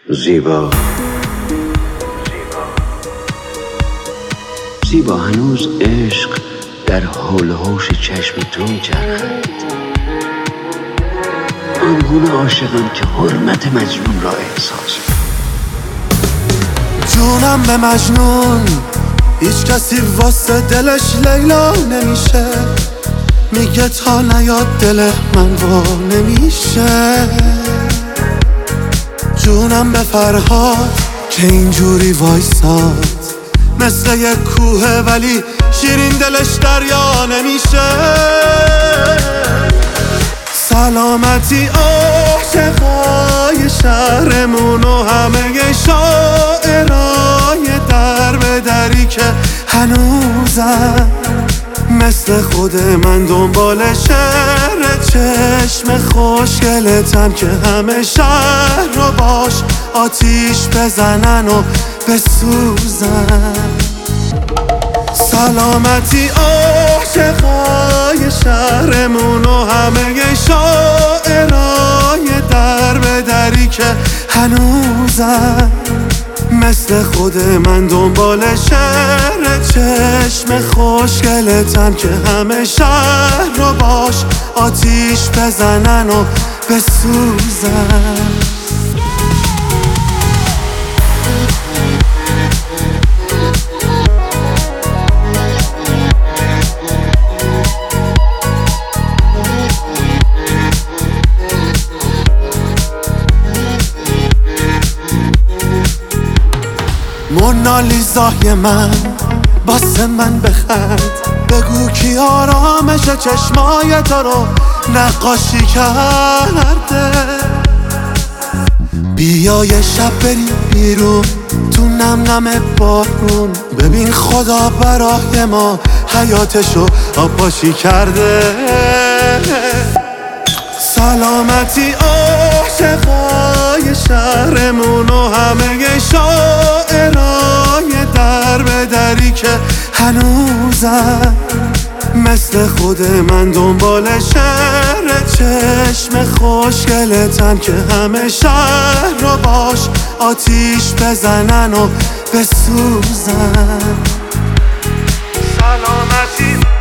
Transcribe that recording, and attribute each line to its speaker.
Speaker 1: زیبا زیبا هنوز عشق در حول و حوش چشم تو میچرخد. آنگونه عاشقم که حرمت مجنون را احساس
Speaker 2: جونم به مجنون، هیچ کسی واسه دلش لیلا نمیشه. میگه تا نیاد دل من وا نمیشه. جونم به فرهاد که اینجوری وایساد، مثل یک کوه ولی شیرین دلش دریا نمیشه. سلامتی عاشقای شهرمون و همه شاعرای در به دری که هنوزم مثل خود من دنبال شعر چشم خوشگلتن که همه شهر رو باش آتیش بزنن و بسوزن. سلامتی عاشقای شهرمون و همه شاعرای در به دری که هنوزم مثل خود من دنبال شعر چشم خوشگلتن که همه شهر رو باش آتیش بزنن و بسوزن. مونالیزای من واسه من بخند، بگو کی آرامش چشمای تو رو نقاشی کرده. بیا یه شب بریم بیرون تو نم نم بارون، ببین خدا برای ما حیاتشو آبپاشی کرده. سلامتی عاشقای شهرمون و همه شاعرای در به دری که هنوزم مثل خود من دنبال شعر چشم خوشگلتن که همه شهر رو باش آتیش بزنن و بسوزن. سلامتی